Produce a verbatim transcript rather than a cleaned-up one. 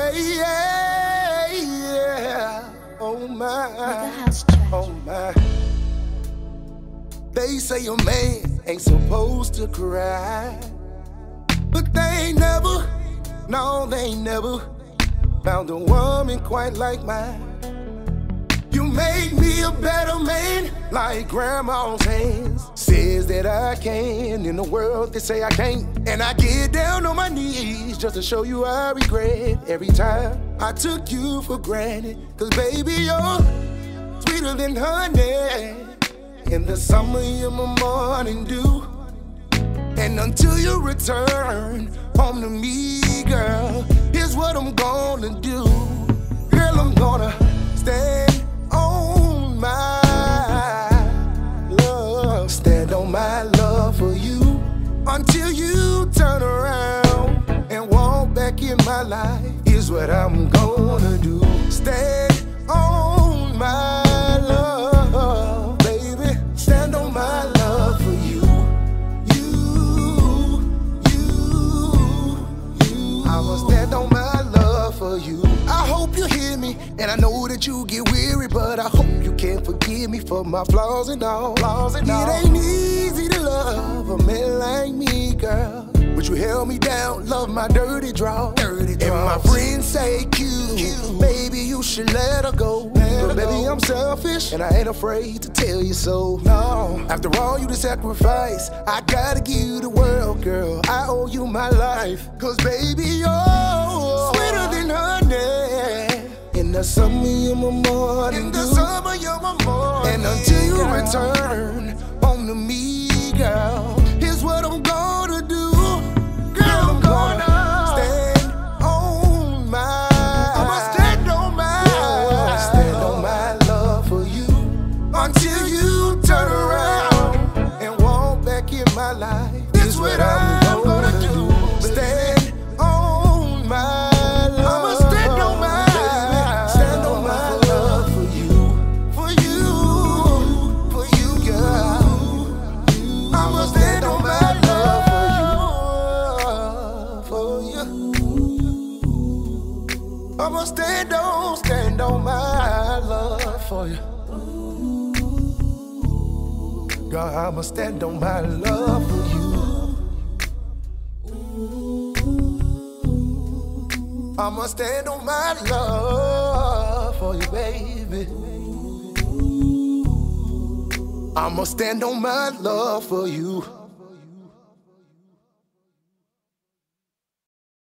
yeah, yeah, yeah. Oh my, oh my. They say a man ain't supposed to cry, but they ain't never, no, they ain't never found a woman quite like mine. You made me a better man, like grandma's hands. Says that I can, in the world they say I can't. And I get down on my knees just to show you I regret every time I took you for granted. Cause baby, you're sweeter than honey. In the summer, you're my morning dew. And until you return home to me, girl, here's what I'm gonna do. Girl, I'm gonna stand on my love. Stand on my love for you until you turn around and walk back in my life. Here's what I'm gonna do. Stand on my love, baby. Stand on my love for you. You, you, you. I will stand on my love for you. I hope you hear me, and I know that you get weary, but I hope you can forgive me for my flaws and all. Flaws and it all. Ain't easy to love a man like me, girl, but you held me down, love my dirty draw. Dirty and my friends say cute, cute, baby, you should let her go. Let but baby, go. I'm selfish, and I ain't afraid to tell you so. No, after all you to sacrifice, I gotta give you the world, girl. I owe you my life, cause baby, you're sweeter than honey. In the summer, you're my morning In the dew. summer, you're my morning And until you girl. return home to me, girl, here's what I'm gonna do. Girl, I'm gonna stand on my I'ma stand on my love. Stand on my love for you until you turn around and walk back in my life. Here's what I'm gonna, gonna do. do. Stand on my I'ma stand on, stand on my love for you. God, I'ma stand on my love for you. I'ma stand on my love for you, baby. I'ma stand on my love for you.